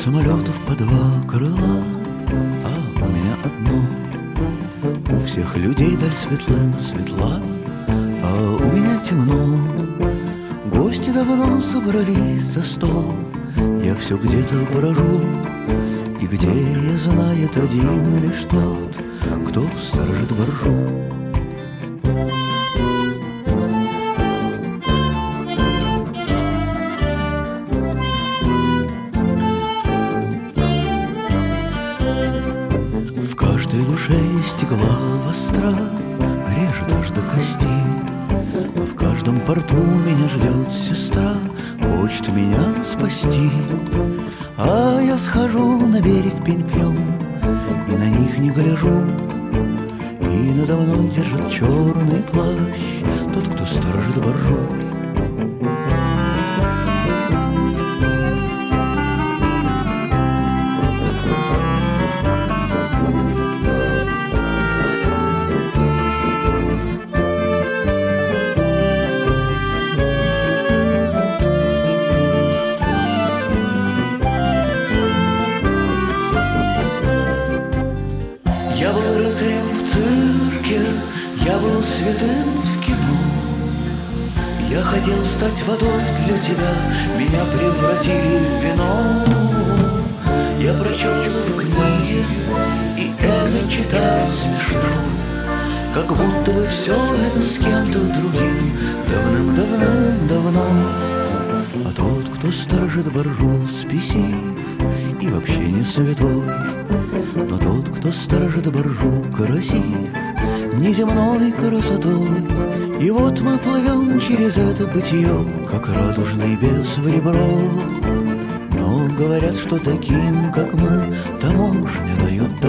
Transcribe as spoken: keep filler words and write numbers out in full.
самолетов по два крыла, а у меня одно. У всех людей даль светлым светла, а у меня темно. Гости давно собрались за стол, я все где-то брожу, и где я знает один лишь тот, кто сторожит боржу. В каждой душе есть игла востра, режет аж до костей. А в каждом порту меня ждет сестра, хочет меня спасти. А я схожу на берег Пень-Пьон и на них не гляжу. И надо мной держит черный плащ тот, кто сторожит боржу. Я был рыцарем в цирке, я был святым в кино. Я хотел стать водой для тебя, меня превратили в вино. Я прочел в книге, и это читать смешно, как будто бы все это с кем-то другим давным-давным-давно. А тот, кто сторожит боржу, спесив и вообще не святой. Но тот, кто сторожит боржу, красив неземной красотой. И вот мы плывем через это бытие, как радужный бес в ребро. Но говорят, что таким, как мы, таможня дает